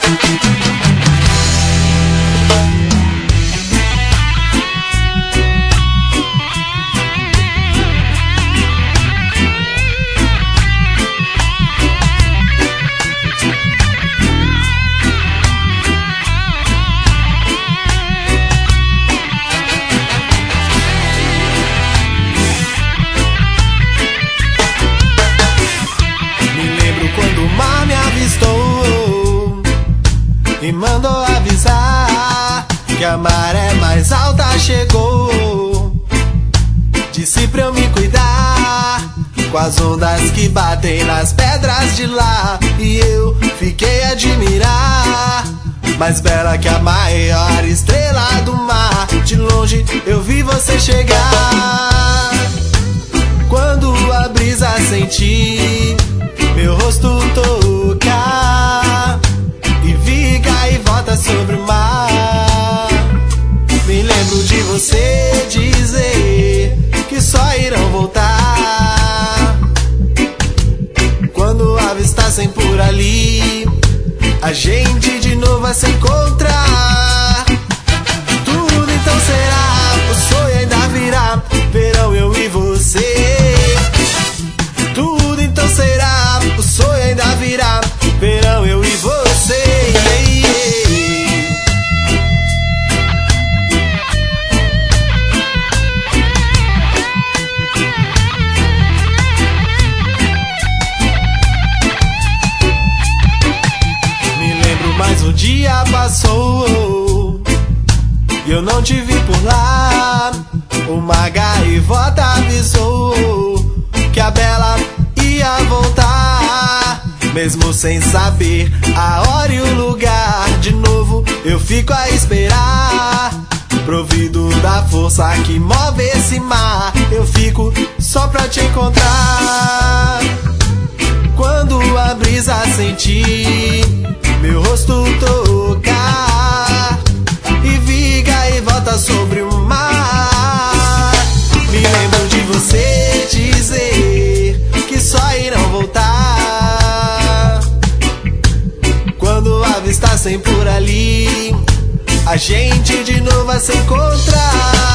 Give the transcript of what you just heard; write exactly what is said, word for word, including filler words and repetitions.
E mandou avisar que a maré mais alta chegou. Disse pra eu me cuidar com as ondas que batem nas pedras de lá. E eu fiquei a admirar, mais bela que a maior estrela do mar. De longe eu vi você chegar. Quando a brisa senti meu rosto tocar, e vi gaivota sobre o mar. Me lembro de você dizer que só irão voltar quando avistassem por ali a gente de novo vai se encontrar. Tudo então será, o sonho ainda virá, verão eu e você. Tudo então será, o sonho ainda virá, verão eu e você. Mas o dia passou e eu não te vi por lá. Uma gaivota avisou que a Bela ia voltar, mesmo sem saber a hora e o lugar. De novo eu fico a esperar, provido da força que move esse mar. Eu fico só pra te encontrar. Quando a brisa sentir meu rosto tocar, e vi gaivota sobre o mar. Me lembro de você dizer que só irão voltar quando avistassem por ali a gente de novo a se encontrar.